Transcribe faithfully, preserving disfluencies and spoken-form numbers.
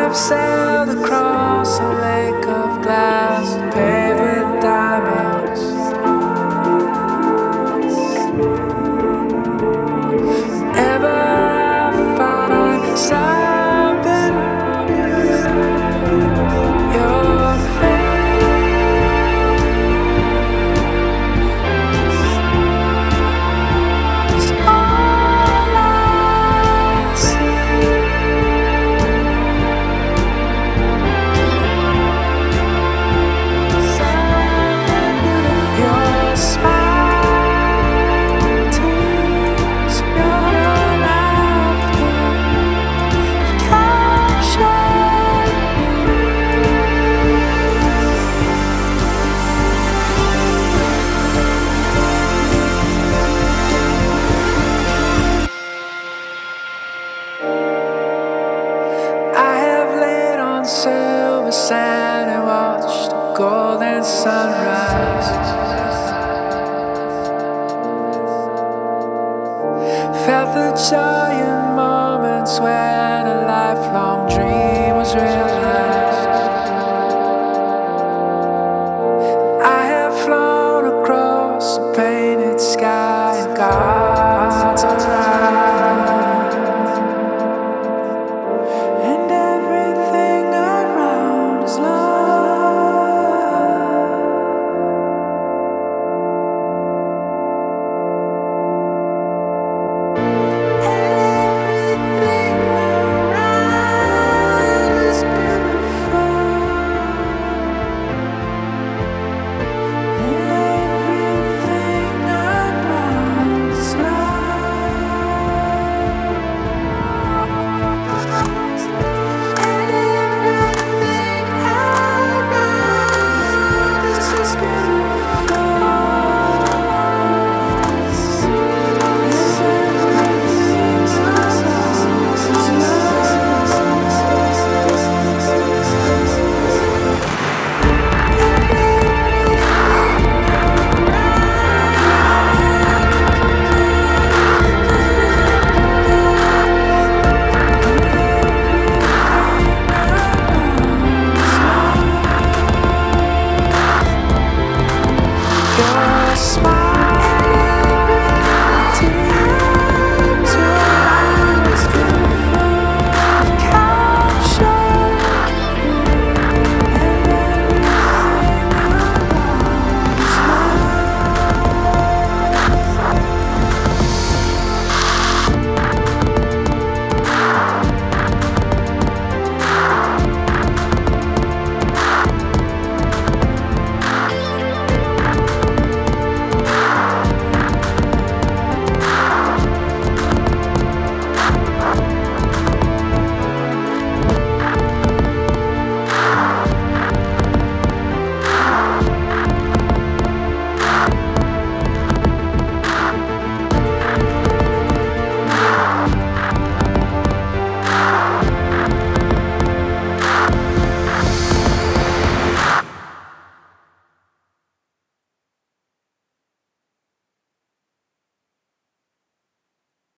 I've sailed across a lake of glass paved with diamonds. Ever I find something, your face is all I see. Your smile, tears, your laughter captured I have laid on silver sand and watched the golden sunrise. Felt the joy in moments when a lifelong dream was realized.